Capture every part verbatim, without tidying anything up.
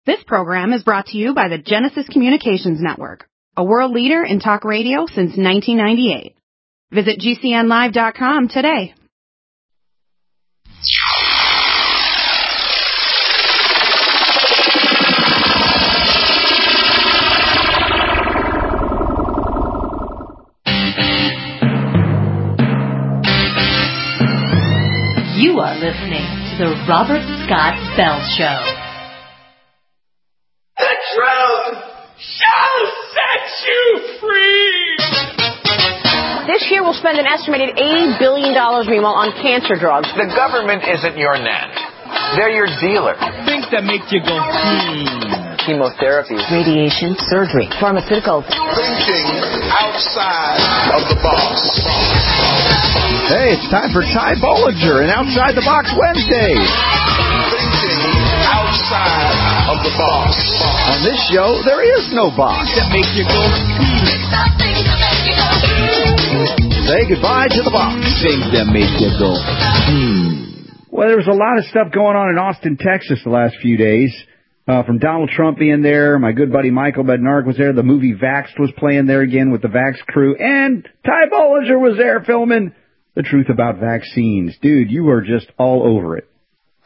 This program is brought to you by the Genesis Communications Network, a world leader in talk radio since nineteen ninety-eight. Visit G C N live dot com today. You are listening to the Robert Scott Bell Show. The truth shall set you free! This year we'll spend an estimated eighty billion dollars, meanwhile, on cancer drugs. The government isn't your net. They're your dealer. Things that make you go, hmm. Chemotherapy, radiation, surgery, pharmaceuticals. Thinking outside of the box. Hey, it's time for Ty Bollinger and Outside the Box Wednesday. Thinking outside of the box. On this show, there is no box. That make you go, hmm. Say goodbye to the box. Things that make you go, hmm. Well, there was a lot of stuff going on in Austin, Texas the last few days. Uh, from Donald Trump being there, my good buddy Michael Bednark was there, the movie Vaxxed was playing there again with the Vax crew, and Ty Bollinger was there filming The Truth About Vaccines. Dude, you were just all over it.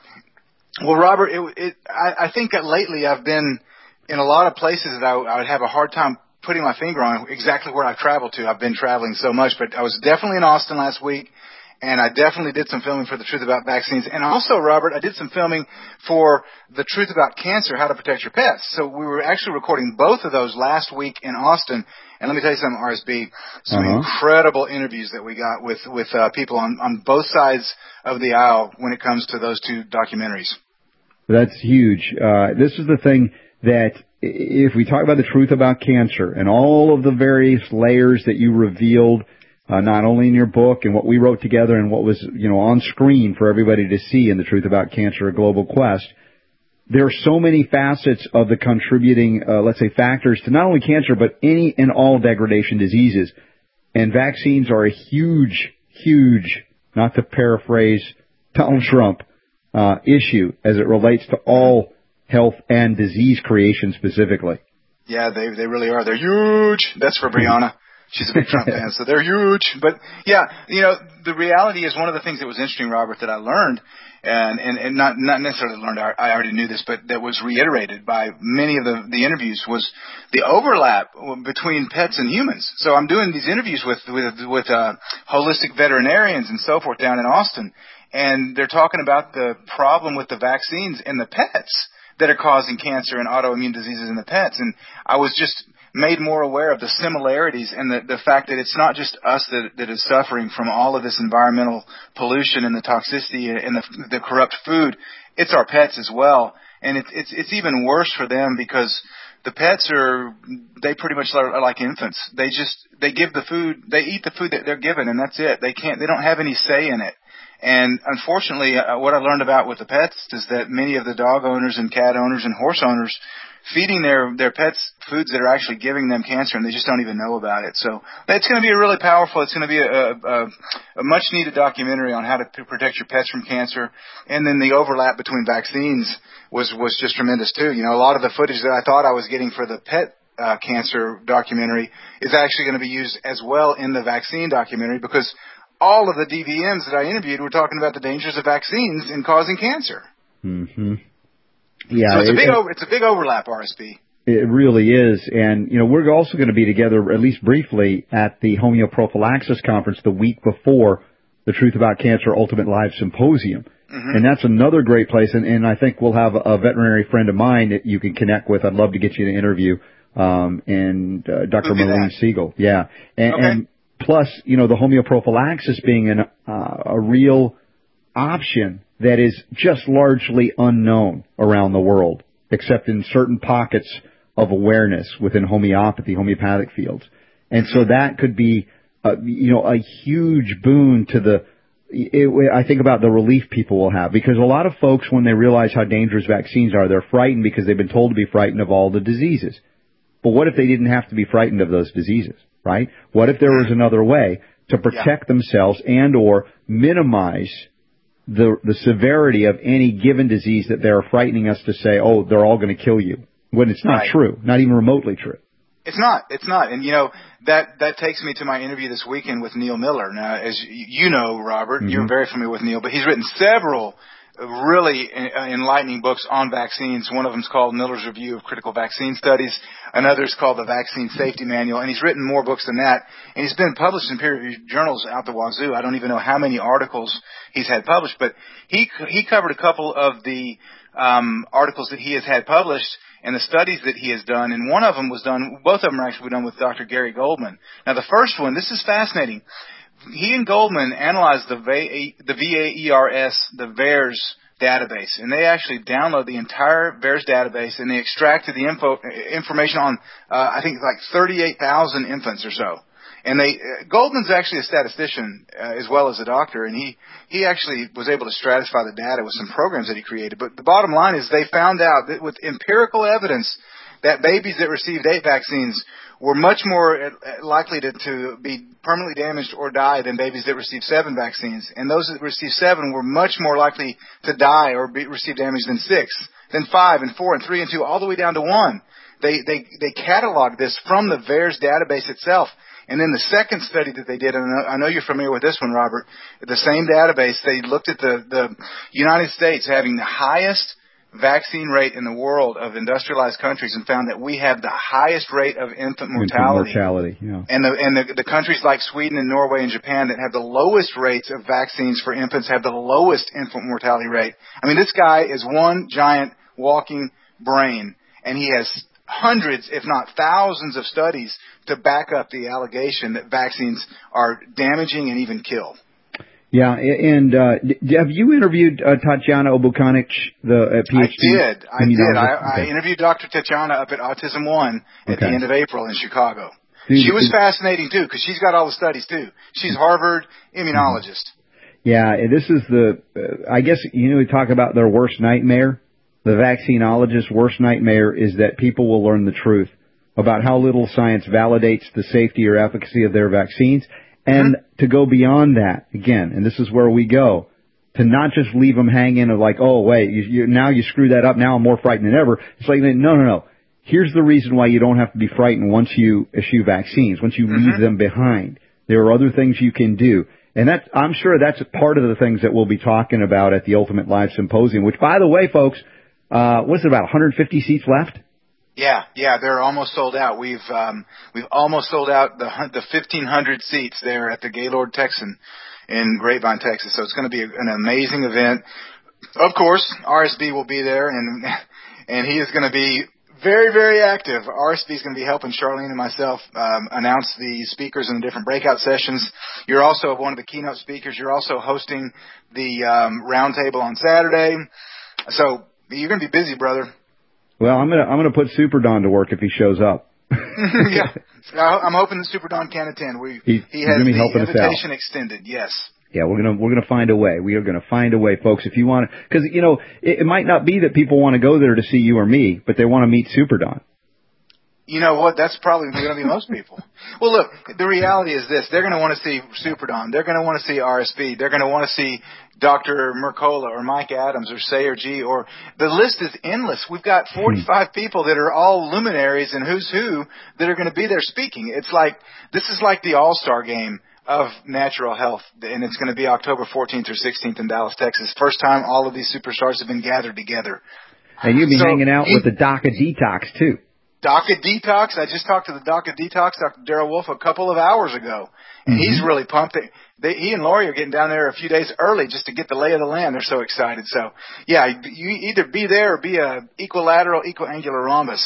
Well, Robert, it, it, I, I think that lately I've been in a lot of places that I, I would have a hard time putting my finger on exactly where I've traveled to. I've been traveling so much, but I was definitely in Austin last week, and I definitely did some filming for The Truth About Vaccines. And also, Robert, I did some filming for The Truth About Cancer, How to Protect Your Pets. So we were actually recording both of those last week in Austin. And let me tell you something, R S B, some uh-huh. incredible interviews that we got with, with uh, people on, on both sides of the aisle when it comes to those two documentaries. That's huge. Uh, this is the thing that if we talk about The Truth About Cancer and all of the various layers that you revealed, uh, not only in your book and what we wrote together and what was, you know, on screen for everybody to see in The Truth About Cancer, A Global Quest, there are so many facets of the contributing, uh, let's say, factors to not only cancer, but any and all degradation diseases. And vaccines are a huge, huge, not to paraphrase Donald Trump, uh, issue as it relates to all health and disease creation specifically. Yeah, they they really are. They're huge. That's for Brianna. She's a big Trump fan, so they're huge. But, yeah, you know, the reality is one of the things that was interesting, Robert, that I learned, and, and, and not, not necessarily learned, I, I already knew this, but that was reiterated by many of the, the interviews, was the overlap between pets and humans. So I'm doing these interviews with, with, with uh, holistic veterinarians and so forth down in Austin, and they're talking about the problem with the vaccines and the pets that are causing cancer and autoimmune diseases in the pets. And I was just made more aware of the similarities and the, the fact that it's not just us that, that is suffering from all of this environmental pollution and the toxicity and the, the corrupt food. It's our pets as well. And it's, it's, it's even worse for them because the pets are, they pretty much are like infants. They just, they give the food, they eat the food that they're given, and that's it. They can't, they don't have any say in it. And unfortunately, uh, what I learned about with the pets is that many of the dog owners and cat owners and horse owners feeding their, their pets foods that are actually giving them cancer, and they just don't even know about it. So it's going to be a really powerful, it's going to be a, a, a much-needed documentary on how to p- protect your pets from cancer. And then the overlap between vaccines was, was just tremendous, too. You know, a lot of the footage that I thought I was getting for the pet uh, cancer documentary is actually going to be used as well in the vaccine documentary, because all of the D V Ms that I interviewed were talking about the dangers of vaccines in causing cancer. Mm-hmm. Yeah, so it's a big it, over, it's a big overlap, R S B. It really is. And, you know, we're also going to be together, at least briefly, at the Homeoprophylaxis Conference the week before the Truth About Cancer Ultimate Live Symposium. Mm-hmm. And that's another great place. And, and I think we'll have a, a veterinary friend of mine that you can connect with. I'd love to get you to interview, um, and uh, Doctor Marlene Siegel. Yeah. And, okay. and plus, you know, the homeoprophylaxis being an, uh, a real option that is just largely unknown around the world, except in certain pockets of awareness within homeopathy, homeopathic fields. And so that could be, uh, you know, a huge boon to the, it, I think about the relief people will have, because a lot of folks, when they realize how dangerous vaccines are, they're frightened because they've been told to be frightened of all the diseases. But what if they didn't have to be frightened of those diseases, right? What if there was another way to protect yeah. themselves and or minimize the the severity of any given disease that they're frightening us to say, oh, they're all going to kill you, when it's not Right. true, not even remotely true. It's not. It's not. And, you know, that, that takes me to my interview this weekend with Neil Miller. Now, as you know, Robert, Mm-hmm. you're very familiar with Neil, but he's written several really enlightening books on vaccines. One of them is called Miller's Review of Critical Vaccine Studies. Another is called the Vaccine Safety Manual. And he's written more books than that. And he's been published in peer-reviewed journals out the wazoo. I don't even know how many articles he's had published, but he he covered a couple of the um, articles that he has had published and the studies that he has done. And one of them was done, both of them are actually done with Doctor Gary Goldman. Now, the first one, this is fascinating. He and Goldman analyzed the V A E R S, the VAERS database, and they actually download the entire VAERS database, and they extracted the info, information on, uh, I think, like thirty-eight thousand infants or so. And they, uh, Goldman's actually a statistician uh, as well as a doctor, and he, he actually was able to stratify the data with some programs that he created. But the bottom line is they found out that with empirical evidence that babies that received eight vaccines were much more likely to, to be permanently damaged or die than babies that received seven vaccines. And those that received seven were much more likely to die or be, receive damage than six, than five and four and three and two, all the way down to one. They, they, they cataloged this from the VAERS database itself. And then the second study that they did, and I know you're familiar with this one, Robert, the same database, they looked at the, the United States having the highest vaccine rate in the world of industrialized countries and found that we have the highest rate of infant mortality. Infant mortality, yeah. And the, and the, the countries like Sweden and Norway and Japan that have the lowest rates of vaccines for infants have the lowest infant mortality rate. I mean, this guy is one giant walking brain, and he has hundreds, if not thousands, of studies to back up the allegation that vaccines are damaging and even kill. Yeah, and uh, have you interviewed uh, Tatiana Obucanic, the uh, PhD? I did. I did. I, Okay. I interviewed Doctor Tatiana up at Autism One at Okay. the end of April in Chicago. Dude, she was it- fascinating, too, because she's got all the studies, too. She's Harvard immunologist. Yeah, and this is the, uh, I guess, you know, we talk about their worst nightmare. The vaccinologist's worst nightmare is that people will learn the truth about how little science validates the safety or efficacy of their vaccines. And mm-hmm. to go beyond that, again, and this is where we go, to not just leave them hanging of like, oh, wait, you, you, now you screw that up, now I'm more frightened than ever. It's like, no, no, no. Here's the reason why you don't have to be frightened once you issue vaccines, once you mm-hmm. leave them behind. There are other things you can do. And that, I'm sure that's part of the things that we'll be talking about at the Ultimate Live Symposium, which, by the way, folks, uh, what's it, about one hundred fifty seats left? Yeah, yeah, they're almost sold out. We've um, we've almost sold out the the fifteen hundred seats there at the Gaylord Texan in Grapevine, Texas. So it's going to be an amazing event. Of course, R S B will be there, and and he is going to be very, very active. R S B is going to be helping Charlene and myself um, announce the speakers in the different breakout sessions. You're also one of the keynote speakers. You're also hosting the um, roundtable on Saturday. So you're going to be busy, brother. Well, I'm gonna I'm gonna put Super Don to work if he shows up. Yeah, I'm hoping that Super Don can attend. We he, he has the invitation extended. Yes. Yeah, we're gonna we're gonna find a way. We are gonna find a way, folks. If you want to, because you know it, it might not be that people want to go there to see you or me, but they want to meet Super Don. You know what? That's probably going to be most people. Well, look, the reality is this. They're going to want to see Super Don. They're going to want to see R S B. They're going to want to see Doctor Mercola or Mike Adams or Sayer G. Or the list is endless. We've got forty-five people that are all luminaries and who's who that are going to be there speaking. It's like, this is like the all-star game of natural health, and it's going to be October fourteenth or sixteenth in Dallas, Texas. First time all of these superstars have been gathered together. And you'll be so, hanging out with the Doc of Detox, too. Doc of Detox. I just talked to the Doc of Detox, Doctor Darrell Wolf, a couple of hours ago, and mm-hmm. he's really pumped. They, they, he and Lori are getting down there a few days early just to get the lay of the land. They're so excited. So, yeah, you either be there or be a equilateral, equiangular rhombus.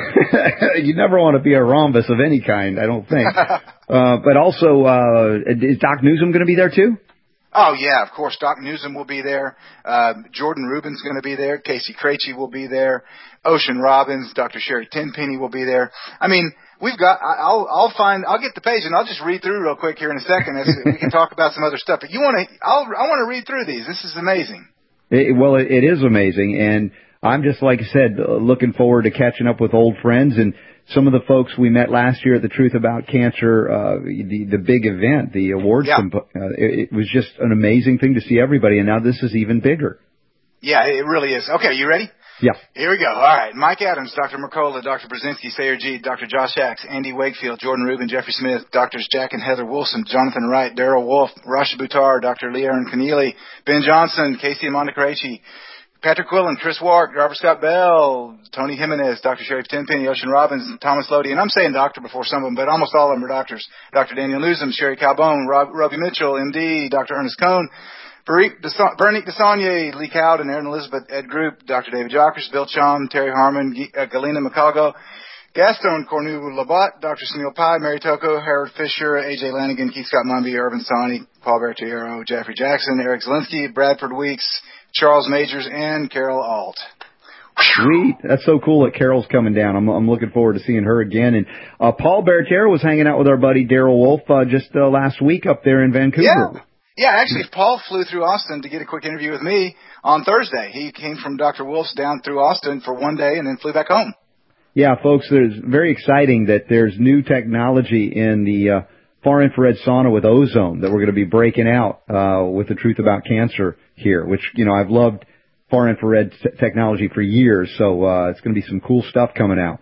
You never want to be a rhombus of any kind, I don't think. uh, but also, uh, is Doc Newsom going to be there too? Oh, yeah, of course. Doc Newsom will be there. Uh, Jordan Rubin's going to be there. Casey Krejci will be there. Ocean Robbins, Doctor Sherry Tenpenny will be there. I mean, we've got, I'll, I'll find, I'll get the page and I'll just read through real quick here in a second. As we can talk about some other stuff. But you want to, I'll, I want to read through these. This is amazing. It, well, it, it is amazing. And I'm just, like I said, uh, looking forward to catching up with old friends and some of the folks we met last year at the Truth About Cancer, uh, the, the big event, the awards. Yeah. Comp- uh, it, it was just an amazing thing to see everybody, and now this is even bigger. Yeah, it really is. Okay, you ready? Yeah. Here we go. All right. Mike Adams, Doctor Mercola, Doctor Brzezinski, Sayer G, Doctor Josh Axe, Andy Wakefield, Jordan Rubin, Jeffrey Smith, Doctors Jack and Heather Wilson, Jonathan Wright, Daryl Wolf, Rasha Buttar, Doctor Lee Aaron Keneally, Ben Johnson, Casey Amanda Caracci, Patrick Quillen, Chris Wark, Robert Scott Bell, Tony Jimenez, Doctor Sherry Tenpenny, Ocean Robbins, Thomas Lodi, and I'm saying doctor before some of them, but almost all of them are doctors. Doctor Daniel Newsom, Sherry Calbone, Rob, Robbie Mitchell, M D, Doctor Ernest Cohn, Veronique Desaunier, Lee Cowden, Aaron Elizabeth, Ed Group, Doctor David Jockers, Bill Chom, Terry Harmon, G- uh, Galena McCalgo, Gaston Cornu Labat, Doctor Sunil Pai, Mary Toko, Harold Fisher, A J Lanigan, Keith Scott Mumby, Irvin Sani, Paul Bertiero, Jeffrey Jackson, Eric Zelinsky, Bradford Weeks, Charles Majors, and Carol Alt. Sweet. That's so cool that Carol's coming down. I'm, I'm looking forward to seeing her again. And uh, Paul Bertiero was hanging out with our buddy Daryl Wolf uh, just uh, last week up there in Vancouver. Yeah. Yeah, actually, Paul flew through Austin to get a quick interview with me on Thursday. He came from Doctor Wolf's down through Austin for one day and then flew back home. Yeah, folks, it's very exciting that there's new technology in the uh, far infrared sauna with ozone that we're going to be breaking out uh, with the Truth About Cancer here, which, you know, I've loved far infrared t- technology for years, so uh, it's going to be some cool stuff coming out.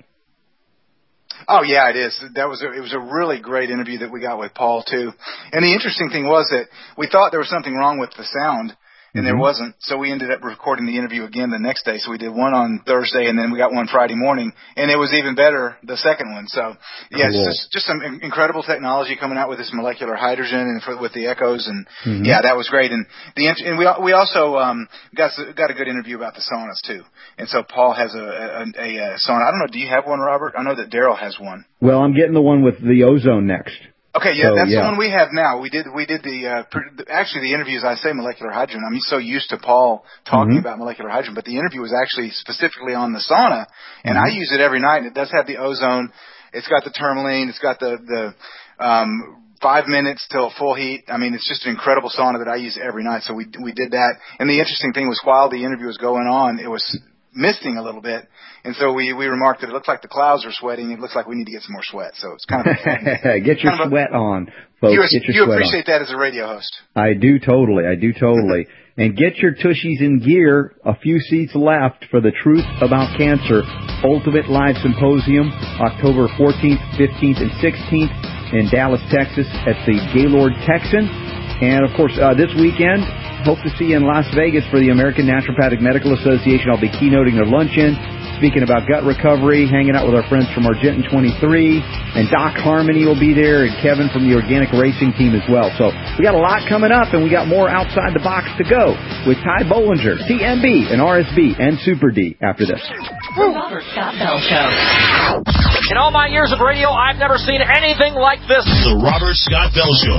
Oh yeah, it is. That was a, it was a really great interview that we got with Paul too. And the interesting thing was that we thought there was something wrong with the sound, and mm-hmm. there wasn't. So we ended up recording the interview again the next day. So we did one on Thursday, and then we got one Friday morning, and it was even better the second one. So yeah, cool. it's just, just some incredible technology coming out with this molecular hydrogen and for, with the echoes, and mm-hmm. yeah, that was great. And the and we we also um, got got a good interview about the saunas too. And so Paul has a, a, a, a sauna. I don't know. Do you have one, Robert? I know that Daryl has one. Well, I'm getting the one with the ozone next. Okay, yeah, so, that's yeah. the one we have now. We did we did the uh, pr- actually the interviews. I say molecular hydrogen. I'm so used to Paul talking mm-hmm. about molecular hydrogen, but the interview was actually specifically on the sauna, and mm-hmm. I use it every night. And it does have the ozone. It's got the tourmaline. It's got the the um, five minutes till full heat. I mean, it's just an incredible sauna that I use every night. So we we did that. And the interesting thing was, while the interview was going on, it was misting a little bit, and so we we remarked that it looked like the clouds are sweating. It looks like we need to get some more sweat. So it's kind of a, get your kind sweat of a, on, folks. You, get your you sweat appreciate on. that as a radio host. I do totally. I do totally. And get your tushies in gear. A few seats left for the Truth About Cancer Ultimate Live Symposium, October fourteenth, fifteenth, and sixteenth in Dallas, Texas, at the Gaylord Texan. And of course, uh, this weekend, hope to see you in Las Vegas for the American Naturopathic Medical Association. I'll be keynoting their luncheon, speaking about gut recovery, hanging out with our friends from Argentin twenty-three, and Doc Harmony will be there, and Kevin from the Organic Racing team as well. So we got a lot coming up, and we got more outside the box to go with Ty Bollinger, T M B, and R S B, and Super D after this. The Robert Scott Bell Show. In all my years of radio, I've never seen anything like this. The Robert Scott Bell Show.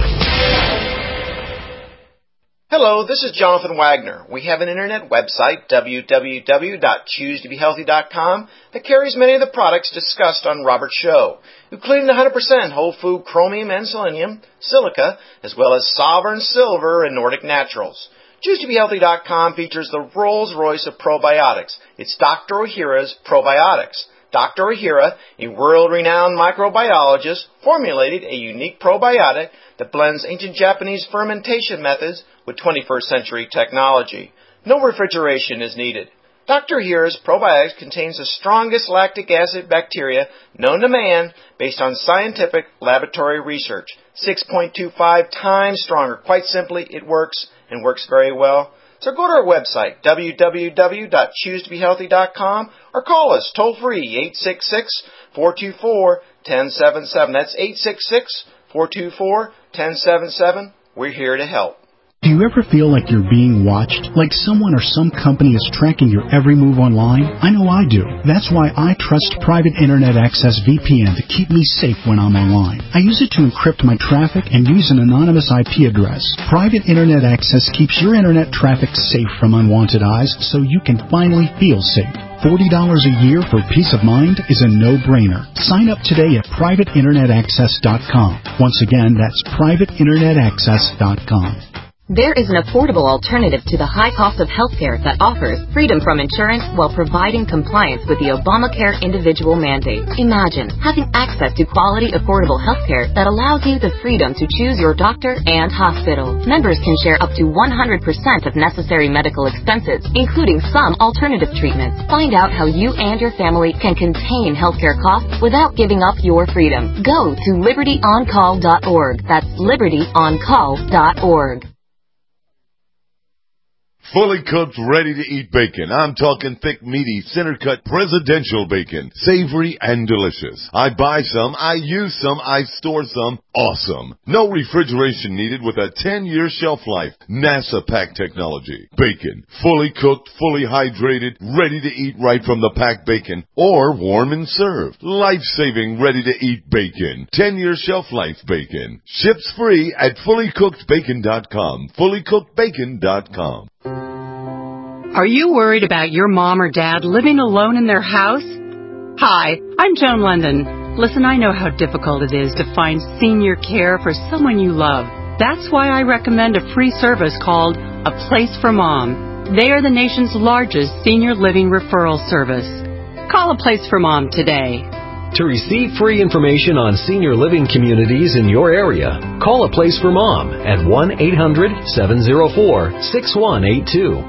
Hello, this is Jonathan Wagner. We have an internet website, w w w dot choose to be healthy dot com, that carries many of the products discussed on Robert's show, including the one hundred percent whole food chromium and selenium, silica, as well as Sovereign Silver and Nordic Naturals. choose to be healthy dot com features the Rolls-Royce of probiotics. It's Doctor Ohhira's Probiotics. Doctor Ohhira, a world-renowned microbiologist, formulated a unique probiotic that blends ancient Japanese fermentation methods with twenty-first century technology. No refrigeration is needed. Doctor Ohhira's probiotics contains the strongest lactic acid bacteria known to man based on scientific laboratory research. six point two five times stronger. Quite simply, it works and works very well. So go to our website, w w w dot choose to be healthy dot com, or call us toll-free, eight six six, four two four, one zero seven seven. That's eight six six, four two four, one zero seven seven. We're here to help. Do you ever feel like you're being watched? Like someone or some company is tracking your every move online? I know I do. That's why I trust Private Internet Access V P N to keep me safe when I'm online. I use it to encrypt my traffic and use an anonymous I P address. Private Internet Access keeps your internet traffic safe from unwanted eyes so you can finally feel safe. forty dollars a year for peace of mind is a no-brainer. Sign up today at private internet access dot com. Once again, that's private internet access dot com. There is an affordable alternative to the high cost of healthcare that offers freedom from insurance while providing compliance with the Obamacare individual mandate. Imagine having access to quality, affordable healthcare that allows you the freedom to choose your doctor and hospital. Members can share up to one hundred percent of necessary medical expenses, including some alternative treatments. Find out how you and your family can contain healthcare costs without giving up your freedom. Go to liberty on call dot org. That's liberty on call dot org. Fully cooked, ready-to-eat bacon. I'm talking thick, meaty, center-cut presidential bacon. Savory and delicious. I buy some, I use some, I store some. Awesome. No refrigeration needed with a ten-year shelf life. NASA pack technology. Bacon. Fully cooked, fully hydrated, ready to eat right from the packed bacon. Or warm and served. Life-saving, ready-to-eat bacon. ten-year shelf life bacon. Ships free at fully cooked bacon dot com. fully cooked bacon dot com. Are you worried about your mom or dad living alone in their house? Hi, I'm Joan London. Listen, I know how difficult it is to find senior care for someone you love. That's why I recommend a free service called A Place for Mom. They are the nation's largest senior living referral service. Call A Place for Mom today. To receive free information on senior living communities in your area, call A Place for Mom at one eight hundred seven oh four six one eight two.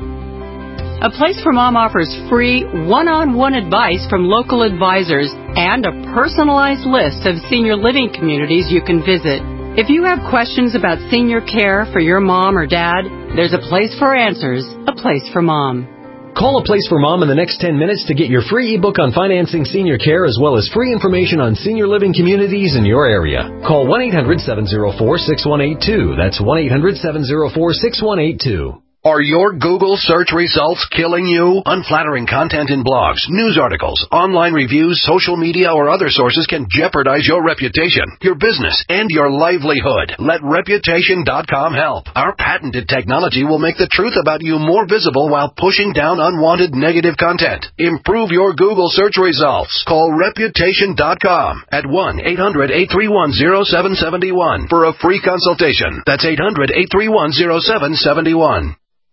A Place for Mom offers free one-on-one advice from local advisors and a personalized list of senior living communities you can visit. If you have questions about senior care for your mom or dad, there's a place for answers, A Place for Mom. Call A Place for Mom in the next ten minutes to get your free ebook on financing senior care as well as free information on senior living communities in your area. Call one eight hundred seven oh four six one eight two. That's one eight hundred seven oh four six one eight two. Are your Google search results killing you? Unflattering content in blogs, news articles, online reviews, social media, or other sources can jeopardize your reputation, your business, and your livelihood. Let Reputation dot com help. Our patented technology will make the truth about you more visible while pushing down unwanted negative content. Improve your Google search results. Call Reputation dot com at one eight hundred eight three one oh seven seven one for a free consultation. That's eight hundred eight three one oh seven seven one.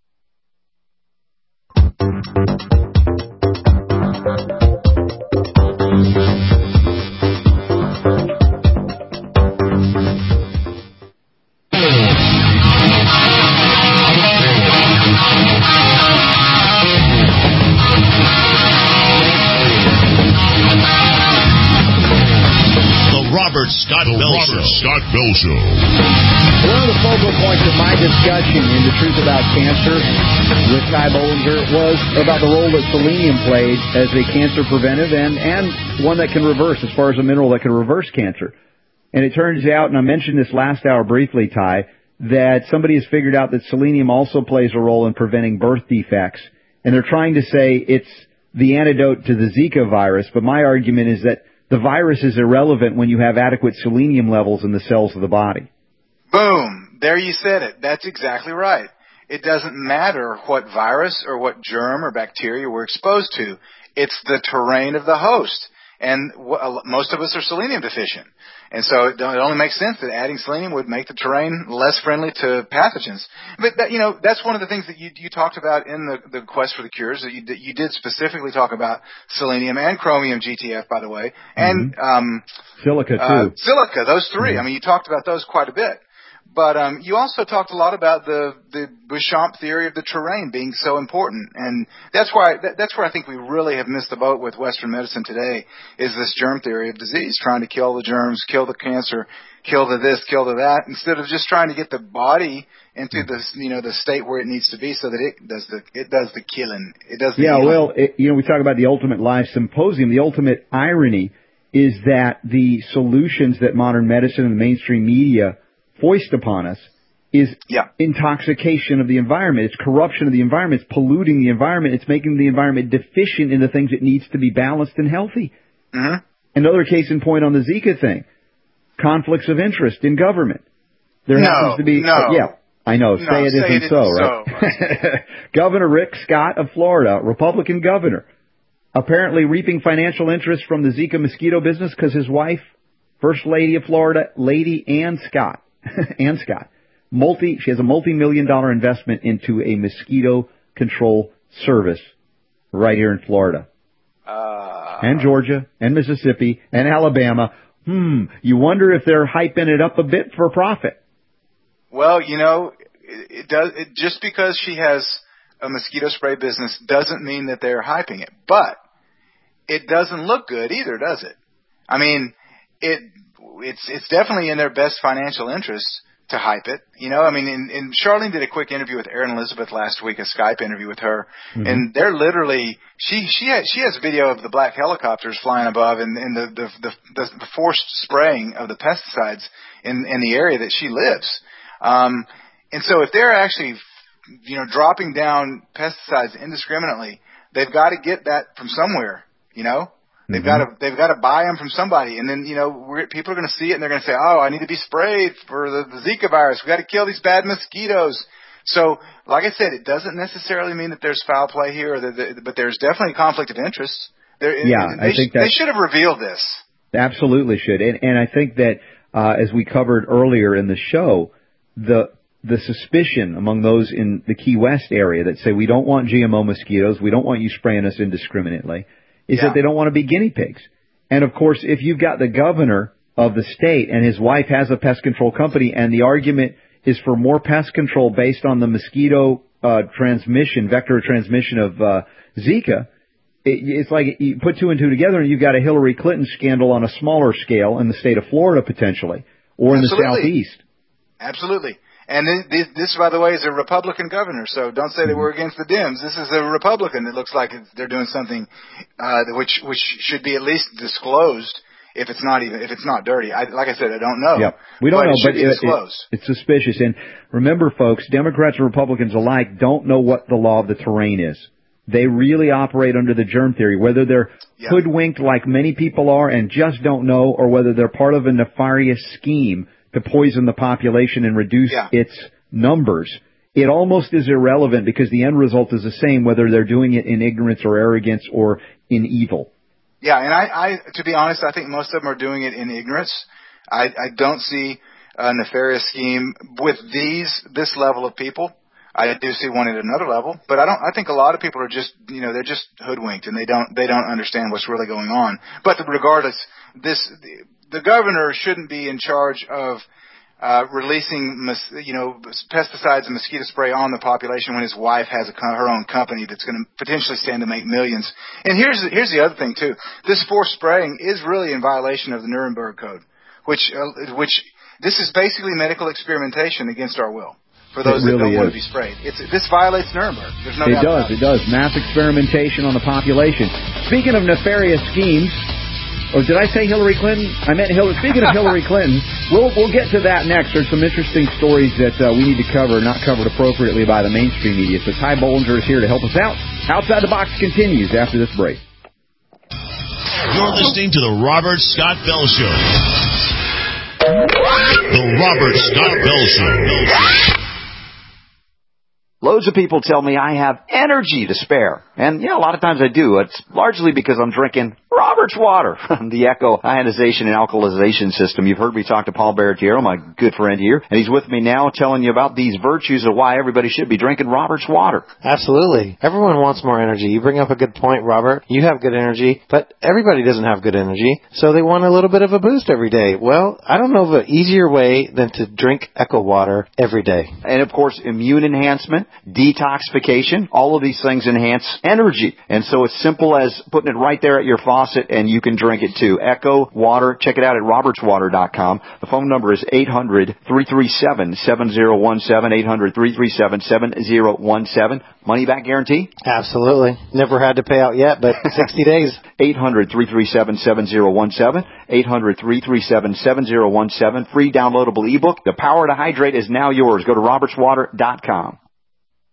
Robert Scott Bell Show. Scott Bell Show. One of the focal points of my discussion in The Truth About Cancer with Ty Bollinger was about the role that selenium played as a cancer preventive and, and one that can reverse, as far as a mineral that can reverse cancer. And it turns out, and I mentioned this last hour briefly, Ty, that somebody has figured out that selenium also plays a role in preventing birth defects. And they're trying to say it's the antidote to the Zika virus, but my argument is that the virus is irrelevant when you have adequate selenium levels in the cells of the body. Boom. There you said it. That's exactly right. It doesn't matter what virus or what germ or bacteria we're exposed to. It's the terrain of the host. And most of us are selenium deficient. And so it only makes sense that adding selenium would make the terrain less friendly to pathogens. But, that, you know, that's one of the things that you, you talked about in the, the Quest for the Cures. That you, you did specifically talk about selenium and chromium G T F, by the way, and Mm-hmm. um, Silica, too. Uh, silica, those three. Mm-hmm. I mean, you talked about those quite a bit. But um, you also talked a lot about the, the Beauchamp theory of the terrain being so important. And that's why that, that's where I think we really have missed the boat with Western medicine today, is this germ theory of disease, trying to kill the germs, kill the cancer, kill the this, kill the that, instead of just trying to get the body into the, you know, the state where it needs to be so that it does the it does the killing. It does the Yeah, healing. well, it, you know, we talk about the Ultimate Life Symposium. The ultimate irony is that the solutions that modern medicine and the mainstream media foist upon us is yeah. intoxication of the environment. It's corruption of the environment. It's polluting the environment. It's making the environment deficient in the things it needs to be balanced and healthy. Mm-hmm. Another case in point on the Zika thing, conflicts of interest in government. There no, happens to be, no. uh, yeah, I know, No, say it say isn't it so, isn't right? so. Governor Rick Scott of Florida, Republican governor, apparently reaping financial interest from the Zika mosquito business because his wife, First Lady of Florida, Lady Ann Scott, Ann Scott, multi, she has a multi-million dollar investment into a mosquito control service right here in Florida. Uh, and Georgia, and Mississippi, and Alabama. Hmm, you wonder if they're hyping it up a bit for profit. Well, you know, it, it does. It, just because she has a mosquito spray business doesn't mean that they're hyping it. But it doesn't look good either, does it? I mean, it it's it's definitely in their best financial interest to hype it. You know, I mean, and, and Charlene did a quick interview with Erin Elizabeth last week, a Skype interview with her, mm-hmm. and they're literally she she has, she has a video of the black helicopters flying above and, and the, the the the forced spraying of the pesticides in in the area that she lives. Um, and so if they're actually, you know, dropping down pesticides indiscriminately, they've got to get that from somewhere. You know. They've mm-hmm. got to they've got to buy them from somebody, and then you know we're, people are going to see it and they're going to say, "Oh, I need to be sprayed for the, the Zika virus. We got to kill these bad mosquitoes." So, like I said, it doesn't necessarily mean that there's foul play here, or that the, but there's definitely conflict of interest. There, yeah, they, I think sh- they should have revealed this. Absolutely should, and and I think that uh, as we covered earlier in the show, the the suspicion among those in the Key West area that say we don't want G M O mosquitoes, we don't want you spraying us indiscriminately, is yeah. that they don't want to be guinea pigs. And, of course, if you've got the governor of the state and his wife has a pest control company and the argument is for more pest control based on the mosquito uh, transmission, vector transmission of uh, Zika, it, it's like you put two and two together and you've got a Hillary Clinton scandal on a smaller scale in the state of Florida potentially, or Absolutely. in the southeast. Absolutely. And this, this, by the way, is a Republican governor, so don't say that we're against the Dems. This is a Republican that looks like they're doing something uh, which which should be at least disclosed if it's not even if it's not dirty. I, like I said, I don't know. Yep. We don't but know, it should but be it, disclosed. It, it's suspicious. And remember, folks, Democrats and Republicans alike don't know what the law of the terrain is. They really operate under the germ theory, whether they're yeah. hoodwinked like many people are and just don't know, or whether they're part of a nefarious scheme to poison the population and reduce yeah. its numbers. It almost is irrelevant because the end result is the same whether they're doing it in ignorance or arrogance or in evil. Yeah, and I, I to be honest, I think most of them are doing it in ignorance. I, I don't see a nefarious scheme with these this level of people. I do see one at another level, but I don't. I think a lot of people are just, you know, they're just hoodwinked and they don't they don't understand what's really going on. But regardless, this the governor shouldn't be in charge of Uh, releasing, you know, pesticides and mosquito spray on the population when his wife has a, her own company that's going to potentially stand to make millions. And here's here's the other thing too: this forced spraying is really in violation of the Nuremberg Code, which uh, which this is basically medical experimentation against our will for those it really that don't is. want to be sprayed. It's this violates Nuremberg. There's no it doubt does. about it. It does. Mass experimentation on the population. Speaking of nefarious schemes. Or did I say Hillary Clinton? I meant Hillary. Speaking of Hillary Clinton, we'll we'll get to that next. There's some interesting stories that uh, we need to cover, not covered appropriately by the mainstream media. So Ty Bollinger is here to help us out. Outside the Box continues after this break. You're listening to the Robert Scott Bell Show. The Robert Scott Bell Show. Loads of people tell me I have energy to spare. And, yeah, a lot of times I do. It's largely because I'm drinking Robert's water, the Echo ionization and alkalization system. You've heard me talk to Paul Baratiero, my good friend here, and he's with me now telling you about these virtues of why everybody should be drinking Robert's water. Absolutely. Everyone wants more energy. You bring up a good point, Robert. You have good energy, but everybody doesn't have good energy, so they want a little bit of a boost every day. Well, I don't know of an easier way than to drink Echo water every day. And, of course, immune enhancement, detoxification, all of these things enhance energy. And so it's simple as putting it right there at your faucet, and you can drink it too. Echo Water. Check it out at roberts water dot com. The phone number is eight hundred, three three seven, seven zero one seven, eight hundred, three three seven, seven zero one seven. Money back guarantee? Absolutely. Never had to pay out yet, but sixty days. eight hundred, three three seven, seven zero one seven. eight hundred, three three seven, seven zero one seven. Free downloadable ebook. The power to hydrate is now yours. Go to roberts water dot com.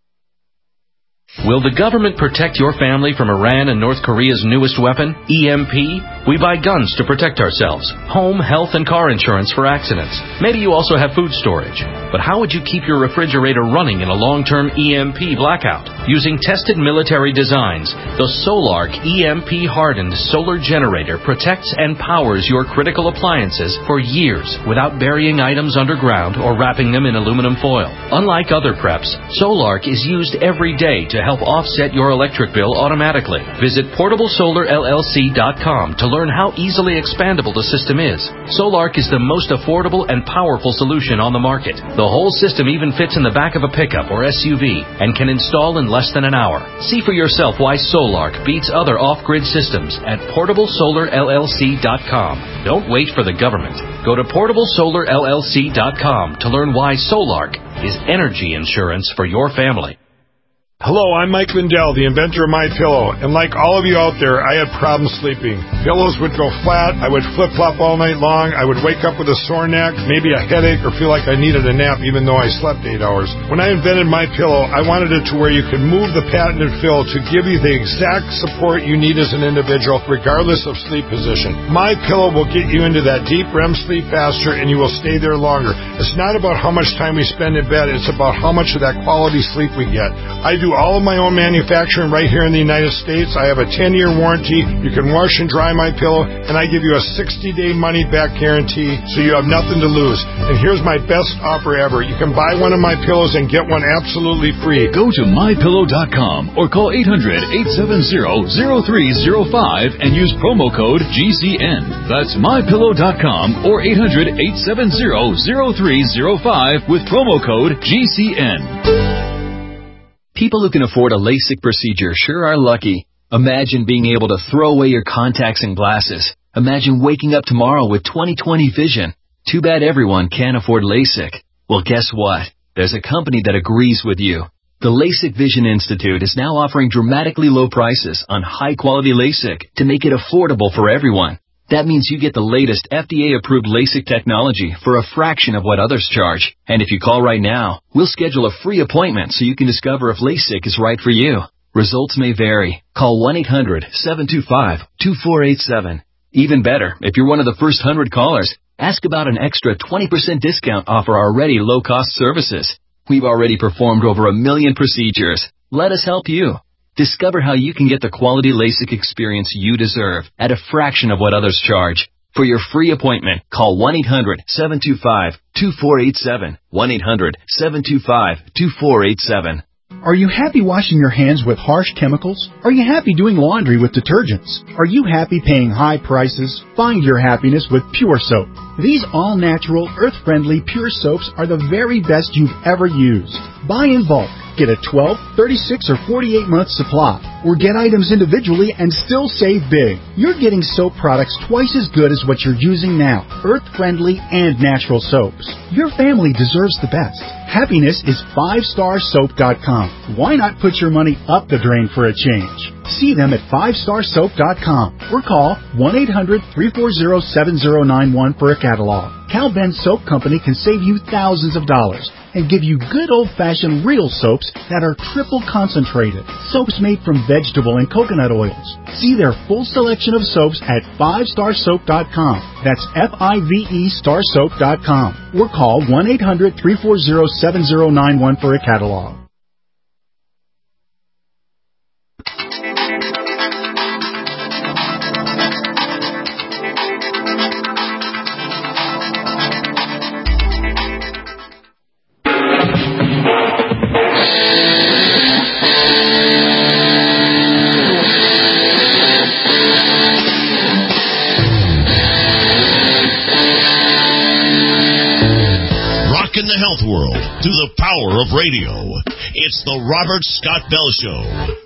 Will the government protect your family from Iran and North Korea's newest weapon, E M P? We buy guns to protect ourselves, home, health, and car insurance for accidents. Maybe you also have food storage. But how would you keep your refrigerator running in a long-term E M P blackout? Using tested military designs, the Solark E M P-hardened solar generator protects and powers your critical appliances for years without burying items underground or wrapping them in aluminum foil. Unlike other preps, Solark is used every day to help offset your electric bill automatically. Visit portable solar L L C dot com to learn how easily expandable the system is. Solark is the most affordable and powerful solution on the market. The whole system even fits in the back of a pickup or S U V and can install in less than an hour. See for yourself why Solark beats other off-grid systems at portable solar L L C dot com. Don't wait for the government. Go to portable solar L L C dot com to learn why Solark is energy insurance for your family. Hello, I'm Mike Lindell, the inventor of MyPillow, and like all of you out there, I had problems sleeping. Pillows would go flat, I would flip-flop all night long, I would wake up with a sore neck, maybe a headache, or feel like I needed a nap even though I slept eight hours. When I invented MyPillow, I wanted it to where you could move the patented fill to give you the exact support you need as an individual, regardless of sleep position. MyPillow will get you into that deep R E M sleep faster, and you will stay there longer. It's not about how much time we spend in bed, it's about how much of that quality sleep we get. I do all of my own manufacturing right here in the United States. I have a ten-year warranty. You can wash and dry my pillow, and I give you a sixty-day money-back guarantee, so you have nothing to lose. And here's my best offer ever. You can buy one of my pillows and get one absolutely free. Go to my pillow dot com or call eight hundred, eight seven zero, zero three zero five and use promo code G C N. That's my pillow dot com or eight hundred, eight seven zero, zero three zero five with promo code G C N. People who can afford a LASIK procedure sure are lucky. Imagine being able to throw away your contacts and glasses. Imagine waking up tomorrow with twenty twenty vision. Too bad everyone can't afford LASIK. Well, guess what? There's a company that agrees with you. The LASIK Vision Institute is now offering dramatically low prices on high-quality LASIK to make it affordable for everyone. That means you get the latest F D A-approved LASIK technology for a fraction of what others charge. And if you call right now, we'll schedule a free appointment so you can discover if LASIK is right for you. Results may vary. Call one eight hundred, seven two five, two four eight seven. Even better, if you're one of the first one hundred callers, ask about an extra twenty percent discount off our already low-cost services. We've already performed over a million procedures. Let us help you. Discover how you can get the quality LASIK experience you deserve at a fraction of what others charge. For your free appointment, call one eight hundred, seven two five, two four eight seven. one eight hundred, seven two five, two four eight seven. Are you happy washing your hands with harsh chemicals? Are you happy doing laundry with detergents? Are you happy paying high prices? Find your happiness with Pure Soap. These all-natural, earth-friendly Pure Soaps are the very best you've ever used. Buy in bulk. Get a twelve, thirty-six, or forty-eight month supply. Or get items individually and still save big. You're getting soap products twice as good as what you're using now. Earth-friendly and natural soaps. Your family deserves the best. Happiness is five star soap dot com. Why not put your money up the drain for a change? See them at five star soap dot com or call one eight hundred, three four zero, seven zero nine one for a catalog. Cal Ben Soap Company can save you thousands of dollars and give you good old-fashioned real soaps that are triple concentrated. Soaps made from vegetable and coconut oils. See their full selection of soaps at five star soap dot com. That's F I V E star soap dot com. Or call one eight hundred, three four zero, seven zero nine one for a catalog. In the health world through the power of radio. It's the Robert Scott Bell Show.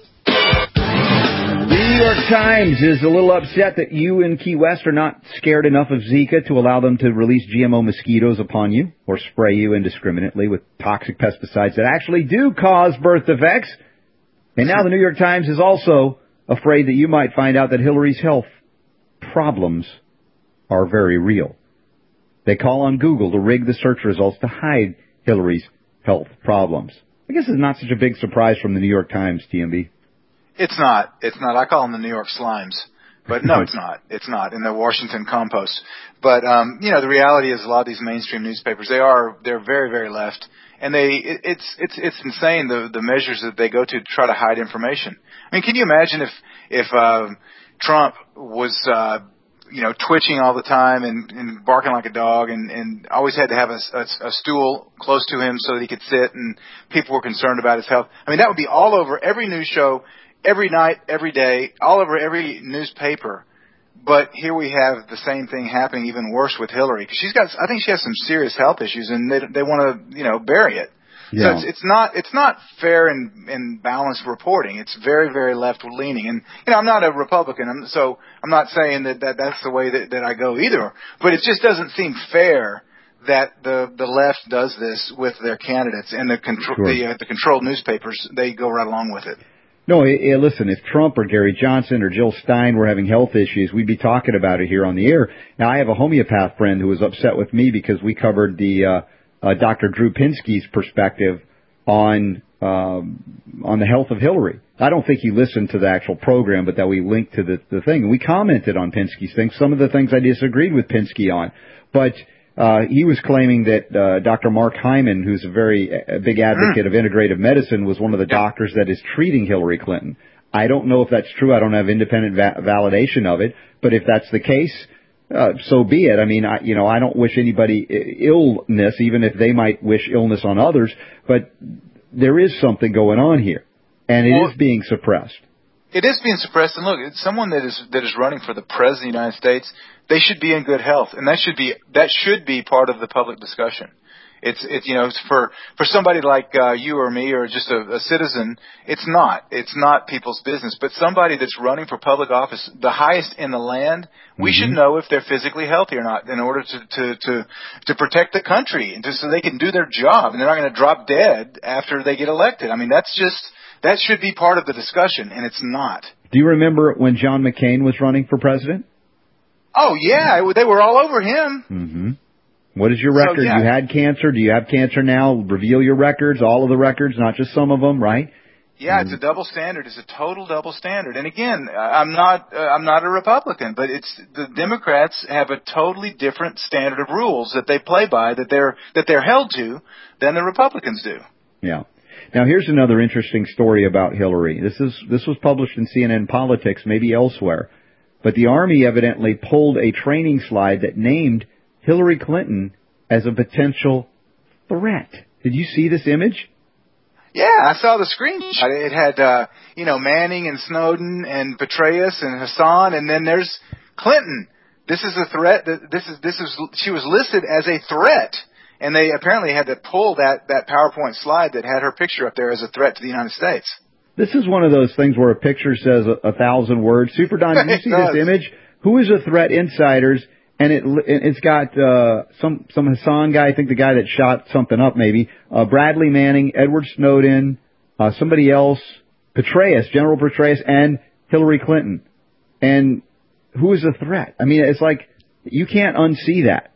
The New York Times is a little upset that you in Key West are not scared enough of Zika to allow them to release G M O mosquitoes upon you or spray you indiscriminately with toxic pesticides that actually do cause birth defects. And now the New York Times is also afraid that you might find out that Hillary's health problems are very real. They call on Google to rig the search results to hide Hillary's health problems. I guess it's not such a big surprise from the New York Times, T M B. It's not. It's not. I call them the New York Slimes. But no, it's not. It's not in the Washington Compost. But, um, you know, the reality is a lot of these mainstream newspapers, they are, they're very, very left. And they, it, it's, it's, it's insane the, the measures that they go to to try to hide information. I mean, can you imagine if, if, uh, Trump was, uh, you know, twitching all the time and, and barking like a dog and, and always had to have a, a, a stool close to him so that he could sit and people were concerned about his health. I mean, that would be all over every news show, every night, every day, all over every newspaper. But here we have the same thing happening, even worse with Hillary. Cause she's got, I think she has some serious health issues and they, they want to, you know, bury it. Yeah. So it's, it's not, it's not fair and, and balanced reporting. It's very, very left leaning. And, you know, I'm not a Republican. I'm, so I'm not saying that, that that's the way that, that I go either. But it just doesn't seem fair that the, the left does this with their candidates and the control, sure. the, uh, the controlled newspapers, they go right along with it. No, it, it, listen, if Trump or Gary Johnson or Jill Stein were having health issues, we'd be talking about it here on the air. Now, I have a homeopath friend who was upset with me because we covered the, uh, Uh, Doctor Drew Pinsky's perspective on um, on the health of Hillary. I don't think he listened to the actual program, but that we linked to the, the thing. And we commented on Pinsky's things, some of the things I disagreed with Pinsky on. But uh, he was claiming that uh, Doctor Mark Hyman, who's a very a big advocate of integrative medicine, was one of the doctors that is treating Hillary Clinton. I don't know if that's true. I don't have independent va- validation of it. But if that's the case, Uh, so be it. I mean, I, you know, I don't wish anybody illness, even if they might wish illness on others, but there is something going on here, and it well, is being suppressed. It is being suppressed, and look, it's someone that is that is running for the President of the United States, they should be in good health, and that should be that should be part of the public discussion. It's, it's, you know, it's for, for somebody like, uh, you or me or just a, a citizen, it's not. It's not people's business. But somebody that's running for public office, the highest in the land, we mm-hmm. should know if they're physically healthy or not in order to, to, to, to protect the country and just so they can do their job and they're not going to drop dead after they get elected. I mean, that's just, that should be part of the discussion, and it's not. Do you remember when John McCain was running for president? Oh, yeah. They were all over him. Mm-hmm. What is your record? So, yeah. You had cancer. Do you have cancer now? Reveal your records, all of the records, not just some of them, right? Yeah, it's a double standard. It's a total double standard. And again, I'm not uh, I'm not a Republican, but it's the Democrats have a totally different standard of rules that they play by, that they're that they're held to, than the Republicans do. Yeah. Now here's another interesting story about Hillary. This is this was published in C N N Politics, maybe elsewhere, but the Army evidently pulled a training slide that named Hillary Clinton as a potential threat. Did you see this image? Yeah, I saw the screenshot. It had, uh, you know, Manning and Snowden and Petraeus and Hassan, and then there's Clinton. This is a threat. This is this is she was listed as a threat, and they apparently had to pull that that PowerPoint slide that had her picture up there as a threat to the United States. This is one of those things where a picture says a, a thousand words. Super Don, did you see this image? Who is a threat? Insiders. And it, it's got, uh, some, some Hassan guy, I think the guy that shot something up maybe, uh, Bradley Manning, Edward Snowden, uh, somebody else, Petraeus, General Petraeus, and Hillary Clinton. And who is a threat? I mean, it's like, you can't unsee that.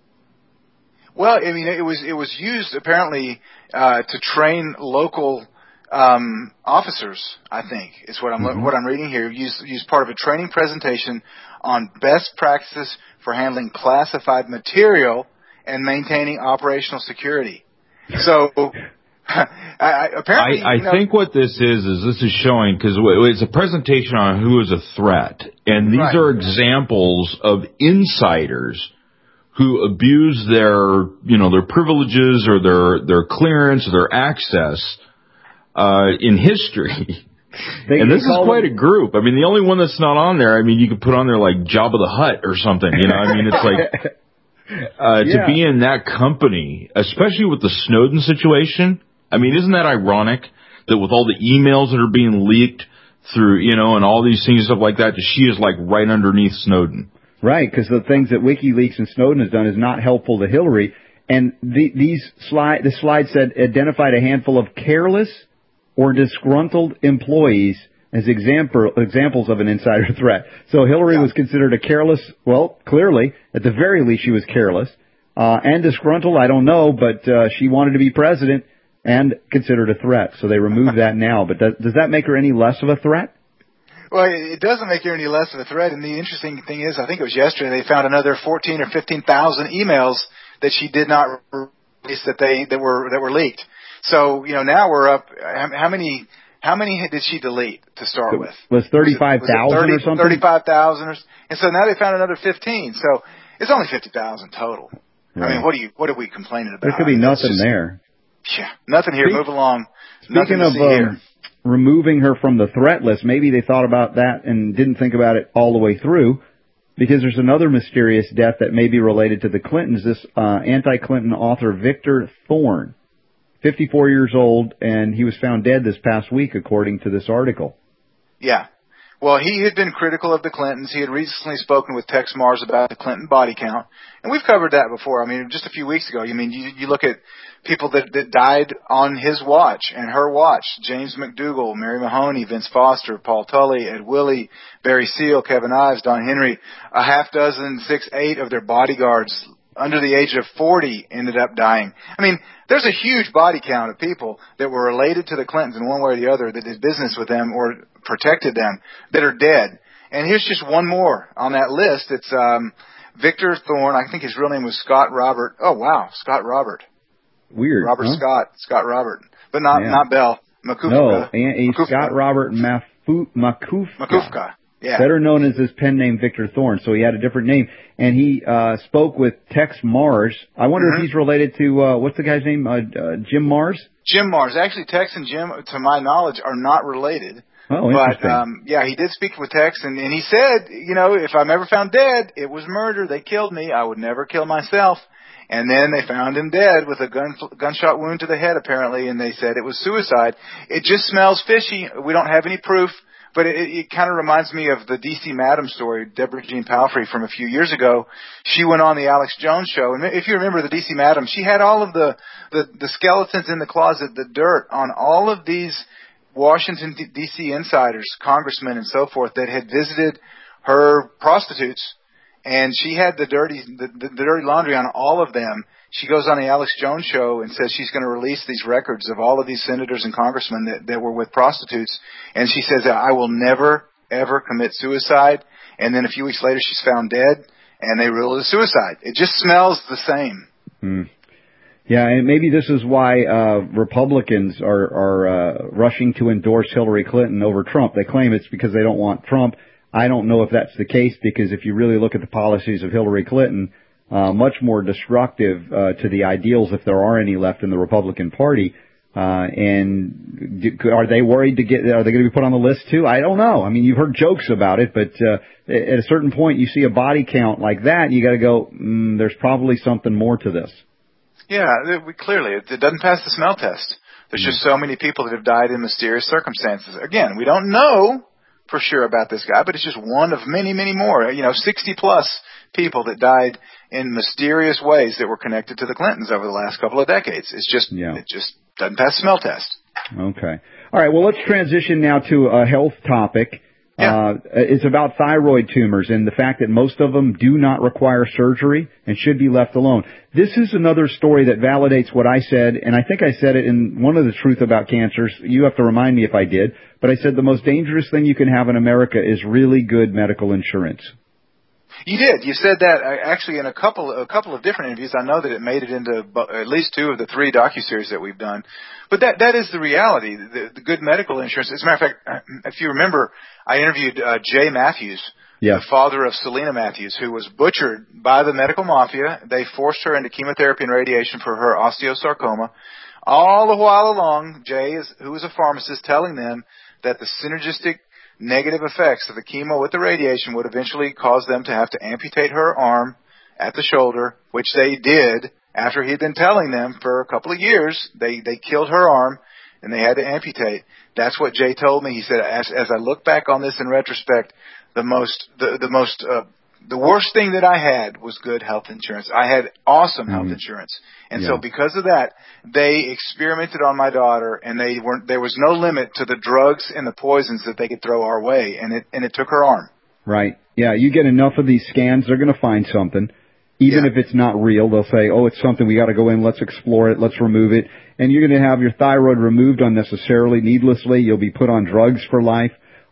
Well, I mean, it was, it was used apparently, uh, to train local, um, officers, I think, is what I'm, mm-hmm. what I'm reading here. Used, used part of a training presentation on best practices for handling classified material and maintaining operational security. So, I, I, apparently, I, I you know, think what this is is this is showing, because it's a presentation on who is a threat, and these right. are examples of insiders who abuse their, you know, their privileges or their their clearance or their access uh, in history. They, and this is quite them. a group. I mean, the only one that's not on there, I mean, you could put on there like Jabba the Hutt or something, you know, I mean, it's like, uh, yeah. to be in that company, especially with the Snowden situation, I mean, isn't that ironic that with all the emails that are being leaked through, you know, and all these things and stuff like that, she is like right underneath Snowden. Right, because the things that WikiLeaks and Snowden has done is not helpful to Hillary. And the, these slide, the slide said identified a handful of careless or disgruntled employees as example, examples of an insider threat. So Hillary yeah. was considered a careless, well, clearly, at the very least she was careless, uh, and disgruntled, I don't know, but uh, she wanted to be president and considered a threat. So they removed that now. But does, does that make her any less of a threat? Well, it doesn't make her any less of a threat. And the interesting thing is, I think it was yesterday, they found another fourteen or fifteen thousand emails that she did not release that they that were that were leaked. So you know now we're up. How many? How many did she delete to start it with? Was thirty-five thousand or something? Thirty-five thousand, and so now they found another fifteen. So it's only fifty thousand total. Right. I mean, what are you? What are we complaining about? There could be I mean, nothing just, there. Yeah, nothing here. Speak, Move along. Speaking of um, removing her from the threat list, maybe they thought about that and didn't think about it all the way through, because there's another mysterious death that may be related to the Clintons. This uh, anti-Clinton author Victor Thorne, fifty-four years old, and he was found dead this past week, according to this article. Yeah. Well, he had been critical of the Clintons. He had recently spoken with Tex Mars about the Clinton body count. And we've covered that before. I mean, just a few weeks ago. I mean, you, you look at people that, that died on his watch and her watch. James McDougal, Mary Mahoney, Vince Foster, Paul Tully, Ed Willie, Barry Seal, Kevin Ives, Don Henry. A half dozen, six, eight of their bodyguards under the age of forty ended up dying. I mean, there's a huge body count of people that were related to the Clintons in one way or the other, that did business with them or protected them, that are dead. And here's just one more on that list. It's um, Victor Thorne. I think his real name was Scott Robert. Oh, wow, Scott Robert. Weird, Robert huh? Scott, Scott Robert. But not yeah. not Bell. Makufka. No, and he's Makufka. Scott Robert Mafu- Makufka. Makufka. Yeah. Better known as his pen name Victor Thorne, so he had a different name. And he uh spoke with Tex Mars. I wonder mm-hmm. if he's related to, uh what's the guy's name, uh, uh Jim Mars? Jim Mars. Actually, Tex and Jim, to my knowledge, are not related. Oh, but, interesting. um, yeah, he did speak with Tex, and, and he said, you know, if I'm ever found dead, it was murder. They killed me. I would never kill myself. And then they found him dead with a gun, gunshot wound to the head, apparently, and they said it was suicide. It just smells fishy. We don't have any proof. But it, it kind of reminds me of the D C Madam story, Deborah Jean Palfrey from a few years ago. She went on the Alex Jones show, and if you remember the D C Madam, she had all of the, the, the skeletons in the closet, the dirt on all of these Washington, D C insiders, congressmen and so forth that had visited her prostitutes, and she had the dirty, the, the, the dirty laundry on all of them. She goes on the Alex Jones show and says she's going to release these records of all of these senators and congressmen that, that were with prostitutes. And she says, I will never, ever commit suicide. And then a few weeks later, she's found dead, and they ruled it a suicide. It just smells the same. Hmm. Yeah, and maybe this is why uh Republicans are, are uh rushing to endorse Hillary Clinton over Trump. They claim it's because they don't want Trump. I don't know if that's the case, because if you really look at the policies of Hillary Clinton, Uh, much more destructive uh, to the ideals, if there are any left in the Republican Party. Uh, and do, are they worried to get? Are they going to be put on the list too? I don't know. I mean, you've heard jokes about it, but uh, at a certain point, you see a body count like that, you got to go. Mm, there's probably something more to this. Yeah, we, clearly it, it doesn't pass the smell test. There's mm. just so many people that have died in mysterious circumstances. Again, we don't know for sure about this guy, but it's just one of many, many more. You know, sixty plus people that died in mysterious ways that were connected to the Clintons over the last couple of decades. It's just, yeah. it just doesn't pass the smell test. Okay. All right. Well, let's transition now to a health topic. Yeah. Uh, it's about thyroid tumors and the fact that most of them do not require surgery and should be left alone. This is another story that validates what I said, and I think I said it in one of the Truth About Cancers. You have to remind me if I did, but I said the most dangerous thing you can have in America is really good medical insurance. You did. You said that actually in a couple a couple of different interviews. I know that it made it into at least two of the three docuseries that we've done. But that that is the reality. The, the good medical insurance. As a matter of fact, if you remember, I interviewed uh, Jay Matthews, yeah. the father of Selena Matthews, who was butchered by the medical mafia. They forced her into chemotherapy and radiation for her osteosarcoma. All the while along, Jay, is, who was a pharmacist, telling them that the synergistic negative effects of the chemo with the radiation would eventually cause them to have to amputate her arm at the shoulder, which they did after he'd been telling them for a couple of years. They they killed her arm, and they had to amputate. That's what Jay told me. He said, as, as I look back on this in retrospect, the most the, the most uh, the worst thing that I had was good health insurance. I had awesome health mm-hmm. insurance. And yeah. so because of that, they experimented on my daughter, and they weren't, there was no limit to the drugs and the poisons that they could throw our way, and it, and it took her arm. Right. Yeah, you get enough of these scans, they're going to find something. Even yeah. if it's not real, they'll say, oh, it's something, we got to go in, let's explore it, let's remove it. And you're going to have your thyroid removed unnecessarily, needlessly. You'll be put on drugs for life.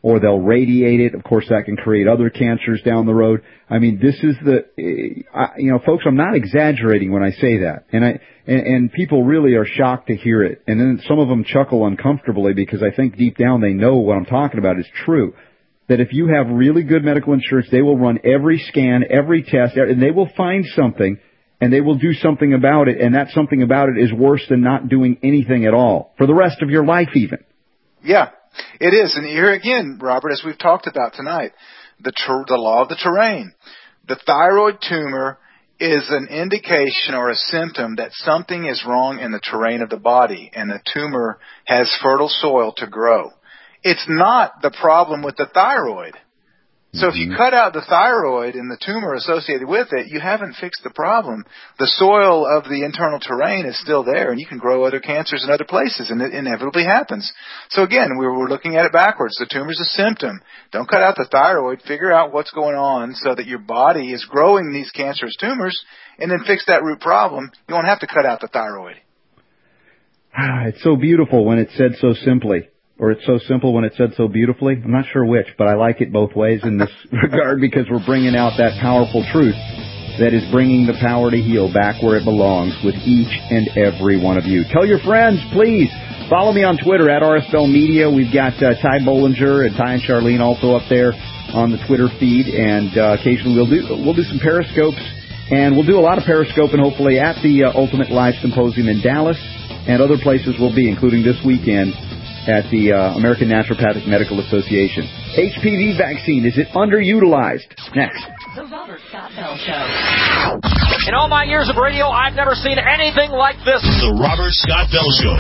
or they'll radiate it. Of course, that can create other cancers down the road. I mean, this is the, you know, folks, I'm not exaggerating when I say that. And I, and, and people really are shocked to hear it. And then some of them chuckle uncomfortably because I think deep down they know what I'm talking about is true. That if you have really good medical insurance, they will run every scan, every test, and they will find something, and they will do something about it, and that something about it is worse than not doing anything at all, for the rest of your life even. Yeah, it is. And here again, Robert, as we've talked about tonight, the, ter- the law of the terrain. The thyroid tumor is an indication or a symptom that something is wrong in the terrain of the body, and the tumor has fertile soil to grow. It's not the problem with the thyroid. So if you cut out the thyroid and the tumor associated with it, you haven't fixed the problem. The soil of the internal terrain is still there, and you can grow other cancers in other places, and it inevitably happens. So again, we were looking at it backwards. The tumor's a symptom. Don't cut out the thyroid. Figure out what's going on so that your body is growing these cancerous tumors, and then fix that root problem. You won't have to cut out the thyroid. It's so beautiful when it's said so simply. Or it's so simple when it's said so beautifully. I'm not sure which, but I like it both ways in this regard because we're bringing out that powerful truth that is bringing the power to heal back where it belongs with each and every one of you. Tell your friends, please. Follow me on Twitter at R S Bell Media. We've got uh, Ty Bollinger and Ty and Charlene also up there on the Twitter feed, and uh, occasionally we'll do we'll do some Periscopes, and we'll do a lot of Periscoping hopefully at the uh, Ultimate Life Symposium in Dallas, and other places we'll be, including this weekend at the uh, American Naturopathic Medical Association. H P V vaccine, is it underutilized? Next. The Robert Scott Bell Show. In all my years of radio, I've never seen anything like this. The Robert Scott Bell Show.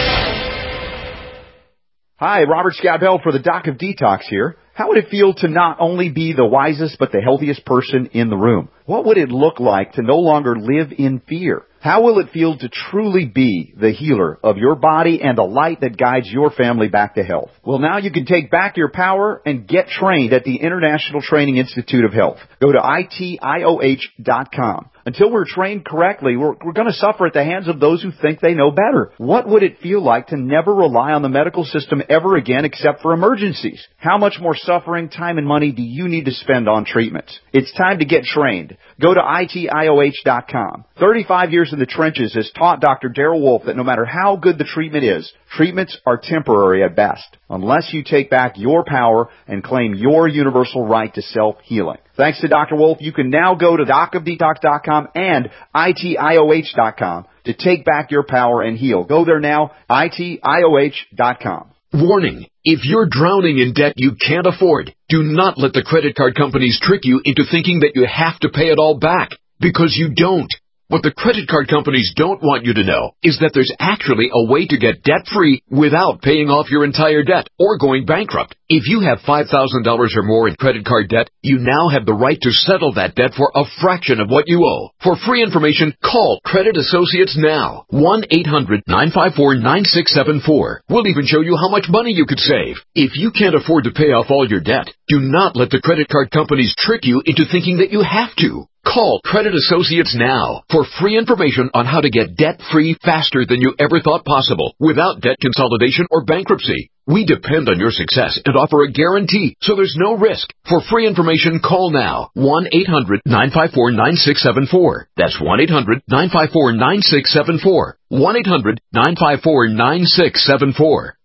Hi, Robert Scott Bell for the Doc of Detox here. How would it feel to not only be the wisest but the healthiest person in the room? What would it look like to no longer live in fear? How will it feel to truly be the healer of your body and the light that guides your family back to health? Well, now you can take back your power and get trained at the International Training Institute of Health. Go to I T I O H dot com. Until we're trained correctly, we're, we're going to suffer at the hands of those who think they know better. What would it feel like to never rely on the medical system ever again except for emergencies? How much more suffering, time, and money do you need to spend on treatments? It's time to get trained. Go to I T I O H dot com. thirty-five years in the trenches has taught Doctor Darrell Wolfe that no matter how good the treatment is, treatments are temporary at best, unless you take back your power and claim your universal right to self-healing. Thanks to Doctor Wolfe, you can now go to doc of detox dot com and I T I O H dot com to take back your power and heal. Go there now, I T I O H dot com. Warning. If you're drowning in debt you can't afford, do not let the credit card companies trick you into thinking that you have to pay it all back, because you don't. What the credit card companies don't want you to know is that there's actually a way to get debt-free without paying off your entire debt or going bankrupt. If you have five thousand dollars or more in credit card debt, you now have the right to settle that debt for a fraction of what you owe. For free information, call Credit Associates now. one eight hundred nine five four nine six seven four. We'll even show you how much money you could save. If you can't afford to pay off all your debt, do not let the credit card companies trick you into thinking that you have to. Call Credit Associates now for free information on how to get debt-free faster than you ever thought possible without debt consolidation or bankruptcy. We depend on your success and offer a guarantee, so there's no risk. For free information, call now. one eight hundred nine five four nine six seven four. That's one eight hundred nine five four nine six seven four. one eight hundred nine five four nine six seven four.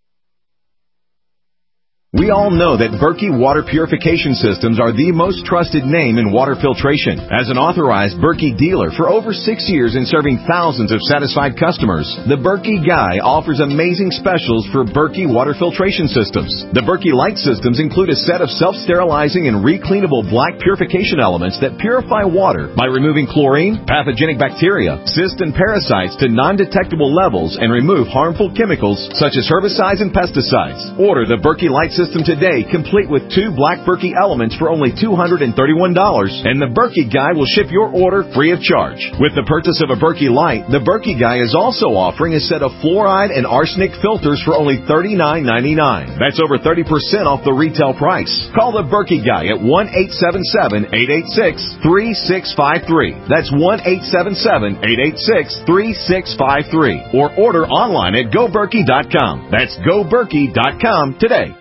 We all know that Berkey Water Purification Systems are the most trusted name in water filtration. As an authorized Berkey dealer for over six years and serving thousands of satisfied customers, the Berkey Guy offers amazing specials for Berkey Water Filtration Systems. The Berkey Light Systems include a set of self-sterilizing and recleanable black purification elements that purify water by removing chlorine, pathogenic bacteria, cysts, and parasites to non-detectable levels and remove harmful chemicals such as herbicides and pesticides. Order the Berkey Light Systems System today, complete with two black Berkey elements for only two hundred thirty-one dollars, and the Berkey Guy will ship your order free of charge. With the purchase of a Berkey Light, the Berkey Guy is also offering a set of fluoride and arsenic filters for only thirty-nine ninety-nine. That's over thirty percent off the retail price. Call the Berkey Guy at one eight seven seven eight eight six three six five three. That's one eight seven seven eight eight six three six five three. Or order online at go berkey dot com. That's go berkey dot com today.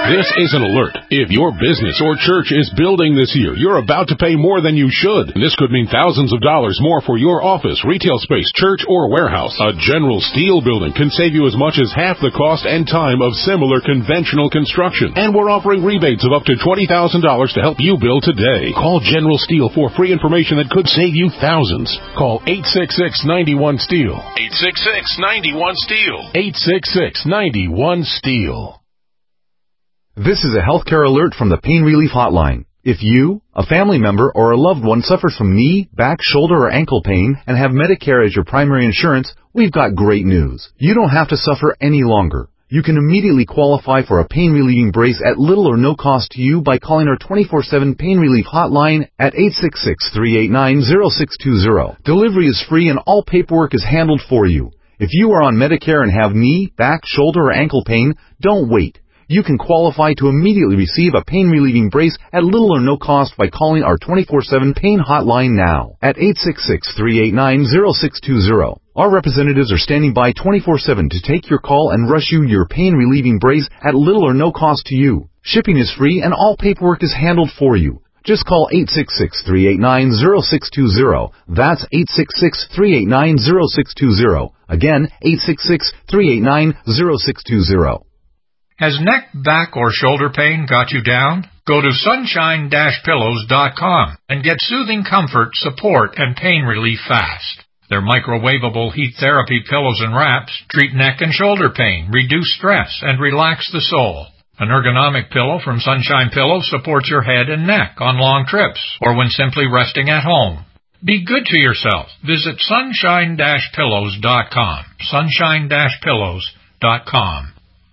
This is an alert. If your business or church is building this year, you're about to pay more than you should. This could mean thousands of dollars more for your office, retail space, church, or warehouse. A General Steel building can save you as much as half the cost and time of similar conventional construction. And we're offering rebates of up to twenty thousand dollars to help you build today. Call General Steel for free information that could save you thousands. Call eight six six, nine one, STEEL. eight six six, nine one, STEEL. eight six six, nine one, STEEL. This is a healthcare alert from the Pain Relief Hotline. If you, a family member, or a loved one suffers from knee, back, shoulder, or ankle pain and have Medicare as your primary insurance, we've got great news. You don't have to suffer any longer. You can immediately qualify for a pain-relieving brace at little or no cost to you by calling our twenty-four seven Pain Relief Hotline at eight six six, three eight nine, zero six two zero. Delivery is free and all paperwork is handled for you. If you are on Medicare and have knee, back, shoulder, or ankle pain, don't wait. You can qualify to immediately receive a pain-relieving brace at little or no cost by calling our twenty-four seven Pain Hotline now at eight six six, three eight nine, zero six two zero. Our representatives are standing by twenty-four seven to take your call and rush you your pain-relieving brace at little or no cost to you. Shipping is free and all paperwork is handled for you. Just call eight six six, three eight nine, zero six two zero. That's eight six six, three eight nine, zero six two zero. Again, eight six six, three eight nine, zero six two zero. Has neck, back, or shoulder pain got you down? Go to sunshine dash pillows dot com and get soothing comfort, support, and pain relief fast. Their microwavable heat therapy pillows and wraps treat neck and shoulder pain, reduce stress, and relax the soul. An ergonomic pillow from Sunshine Pillows supports your head and neck on long trips or when simply resting at home. Be good to yourself. Visit sunshine dash pillows dot com. sunshine dash pillows dot com.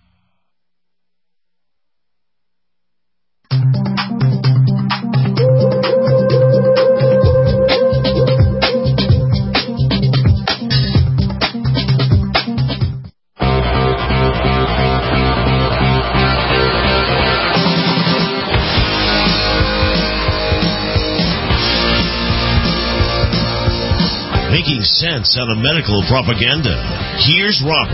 Making sense out of medical propaganda. Here's Robert.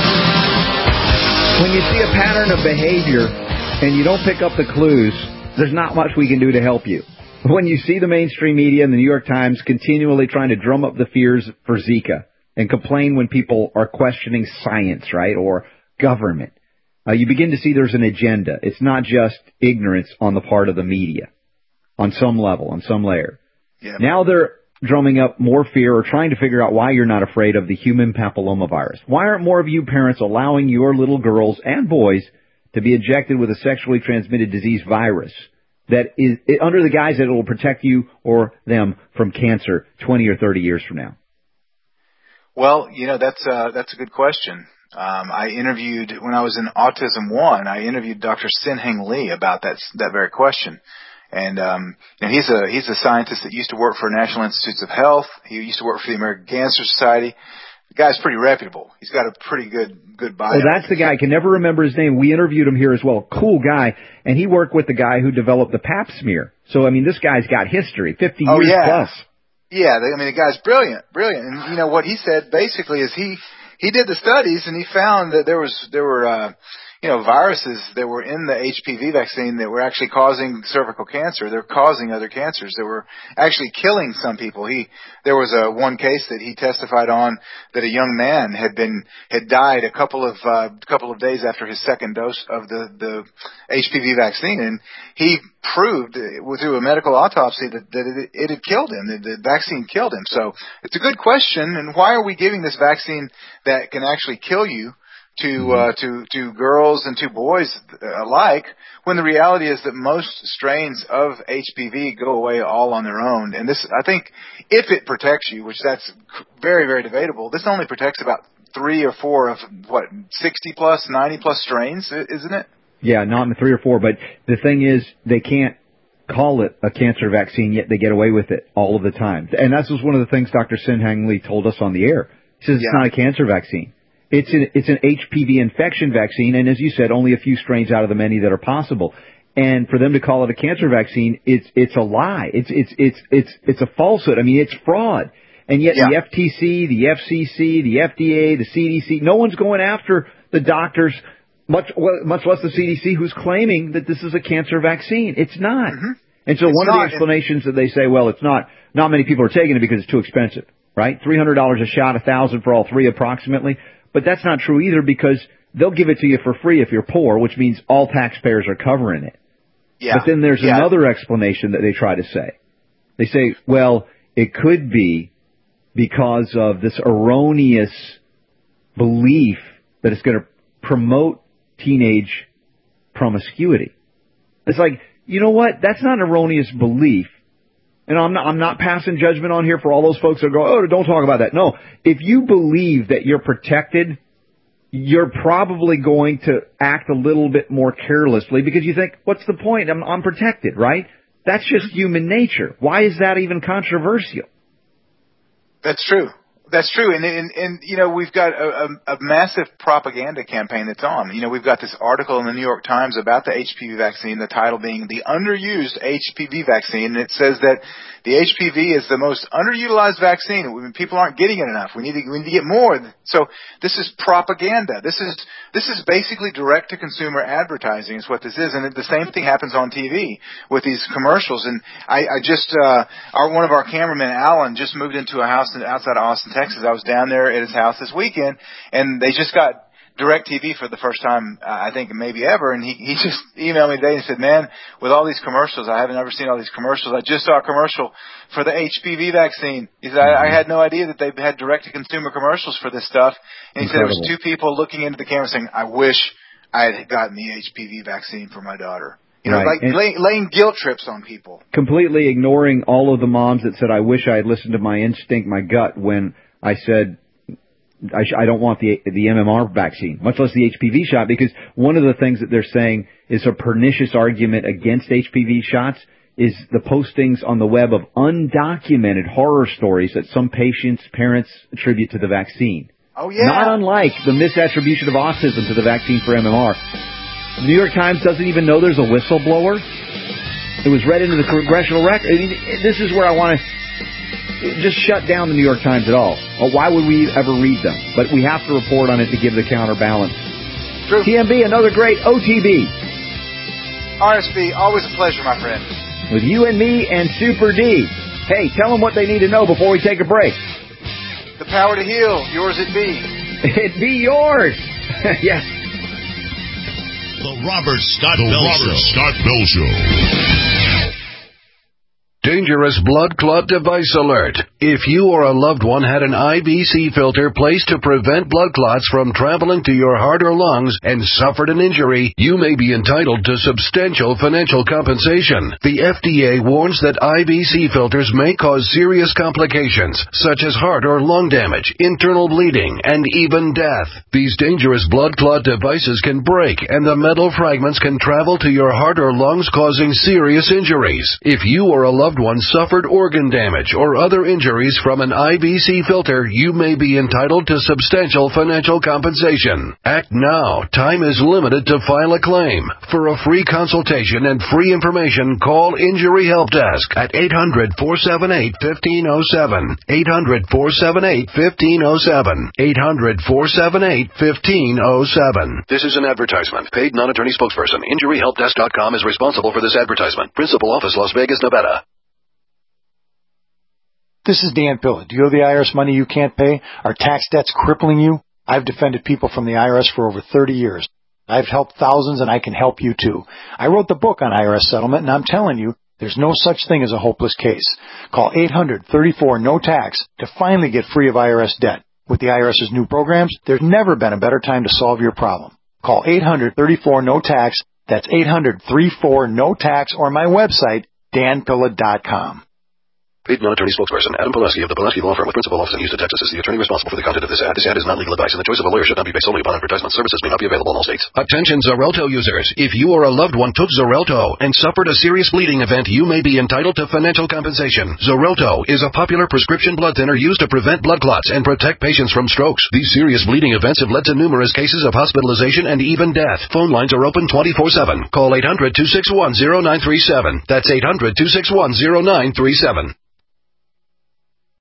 When you see a pattern of behavior and you don't pick up the clues, there's not much we can do to help you. When you see the mainstream media and the New York Times continually trying to drum up the fears for Zika and complain when people are questioning science, right, or government, uh, you begin to see there's an agenda. It's not just ignorance on the part of the media on some level, on some layer. Yeah. Now they're drumming up more fear or trying to figure out why you're not afraid of the human papillomavirus. Why aren't more of you parents allowing your little girls and boys to be injected with a sexually transmitted disease virus that is it, under the guise that it will protect you or them from cancer twenty or thirty years from now? Well, you know, that's uh, that's a good question. Um, I interviewed, when I was in Autism One, I interviewed Doctor Sin-Heng Lee about that that very question. And um, you know, he's a he's a scientist that used to work for National Institutes of Health. He used to work for the American Cancer Society. The guy's pretty reputable. He's got a pretty good good bio. Oh, that's the guy. I can never remember his name. We interviewed him here as well. Cool guy. And he worked with the guy who developed the Pap smear. So, I mean, this guy's got history, fifty oh, years yeah. plus. Yeah, I mean, the guy's brilliant, brilliant. And, you know, what he said basically is he, he did the studies and he found that there was, there were, uh, you know, viruses that were in the H P V vaccine that were actually causing cervical cancer. They're causing other cancers. They were actually killing some people. He, there was a one case that he testified on that a young man had been, had died a couple of, uh, couple of days after his second dose of the, the H P V vaccine. And he proved through a medical autopsy that, that it, it had killed him, that the vaccine killed him. So it's a good question. And why are we giving this vaccine that can actually kill you to uh, to to girls and to boys alike, when the reality is that most strains of H P V go away all on their own? And this, I think, if it protects you, which that's very, very debatable, this only protects about three or four of, what, sixty plus, ninety plus strains, isn't it? Yeah, not in the three or four, but the thing is, they can't call it a cancer vaccine, yet they get away with it all of the time. And that's just one of the things Doctor Sin-Heng Lee told us on the air. He says yeah. It's not a cancer vaccine. It's an, it's an H P V infection vaccine, and as you said, only a few strains out of the many that are possible. And for them to call it a cancer vaccine, it's it's a lie. It's it's it's it's it's a falsehood. I mean, it's fraud. And yet yeah. the F T C, the F C C, the F D A, the C D C, no one's going after the doctors much well, much less the C D C, who's claiming that this is a cancer vaccine. It's not. Mm-hmm. And so it's one of not. the explanations that they say, well, it's not. Not many people are taking it because it's too expensive, right? three hundred dollars a shot, one thousand dollars for all three approximately. But that's not true either, because they'll give it to you for free if you're poor, which means all taxpayers are covering it. Yeah. But then there's yeah. another explanation that they try to say. They say, well, it could be because of this erroneous belief that it's going to promote teenage promiscuity. It's like, you know what? That's not an erroneous belief. And I'm not, I'm not passing judgment on here for all those folks that go, oh, don't talk about that. No, if you believe that you're protected, you're probably going to act a little bit more carelessly because you think, what's the point? I'm, I'm protected, right? That's just human nature. Why is that even controversial? That's true. That's true. And, and, and you know, we've got a, a, a massive propaganda campaign that's on. You know, we've got this article in the New York Times about the H P V vaccine, the title being The Underused H P V Vaccine. And it says that the H P V is the most underutilized vaccine. I mean, people aren't getting it enough. We need to, we need to get more. So this is propaganda. This is, this is basically direct to consumer advertising is what this is. And the same thing happens on T V with these commercials. And I, I just, uh, our, one of our cameramen, Alan, just moved into a house outside of Austin, Texas. I was down there at his house this weekend, and they just got DirecTV for the first time, uh, I think maybe ever, and he, he just emailed me today and said, man, with all these commercials, I haven't ever seen all these commercials. I just saw a commercial for the H P V vaccine. He said, I, I had no idea that they had direct-to-consumer commercials for this stuff. And he Incredible. said there was two people looking into the camera saying, I wish I had gotten the H P V vaccine for my daughter. You know, right. like laying, laying guilt trips on people. Completely ignoring all of the moms that said, I wish I had listened to my instinct, my gut, when I said, I, sh- I don't want the the M M R vaccine, much less the H P V shot, because one of the things that they're saying is a pernicious argument against H P V shots is the postings on the web of undocumented horror stories that some patients' parents attribute to the vaccine. Oh, yeah. Not unlike the misattribution of autism to the vaccine for M M R. The New York Times doesn't even know there's a whistleblower. It was read into the congressional record. I mean, this is where I want to just shut down the New York Times at all. Well, why would we ever read them? But we have to report on it to give the counterbalance. True. T M B, another great O T B. R S B, always a pleasure, my friend. With you and me and Super D. Hey, tell them what they need to know before we take a break. The power to heal, yours it be. It be yours. Yes. The Robert Scott the Bell Robert Show. Scott Bell Show. Dangerous blood clot device alert. If you or a loved one had an I V C filter placed to prevent blood clots from traveling to your heart or lungs and suffered an injury, you may be entitled to substantial financial compensation. The F D A warns that I V C filters may cause serious complications, such as heart or lung damage, internal bleeding, and even death. These dangerous blood clot devices can break, and the metal fragments can travel to your heart or lungs, causing serious injuries. If you or a loved one suffered organ damage or other injuries from an I V C filter, you may be entitled to substantial financial compensation. Act now. Time is limited to file a claim. For a free consultation and free information, call Injury Help Desk at eight hundred, four seven eight, one five zero seven. eight hundred, four seven eight, one five zero seven. eight hundred, four seven eight, one five zero seven. This is an advertisement. Paid non-attorney spokesperson. Injury Help Desk dot com is responsible for this advertisement. Principal office, Las Vegas, Nevada. This is Dan Pilla. Do you owe the I R S money you can't pay? Are tax debts crippling you? I've defended people from the I R S for over thirty years. I've helped thousands, and I can help you too. I wrote the book on I R S settlement, and I'm telling you, there's no such thing as a hopeless case. Call eight hundred, thirty-four, no tax to finally get free of I R S debt. With the I R S's new programs, there's never been a better time to solve your problem. Call eight hundred, thirty-four, no tax. That's eight hundred, thirty-four, no tax, or my website, dan pilla dot com. Paid non-attorney spokesperson Adam Pileski of the Pileski Law Firm with principal office in Houston, Texas is the attorney responsible for the content of this ad. This ad is not legal advice, and the choice of a lawyer should not be based solely upon advertisement. Services may not be available in all states. Attention Xarelto users. If you or a loved one took Xarelto and suffered a serious bleeding event, you may be entitled to financial compensation. Xarelto is a popular prescription blood thinner used to prevent blood clots and protect patients from strokes. These serious bleeding events have led to numerous cases of hospitalization and even death. Phone lines are open twenty-four seven. Call eight hundred, two six one, zero nine three seven. That's eight hundred, two six one, zero nine three seven.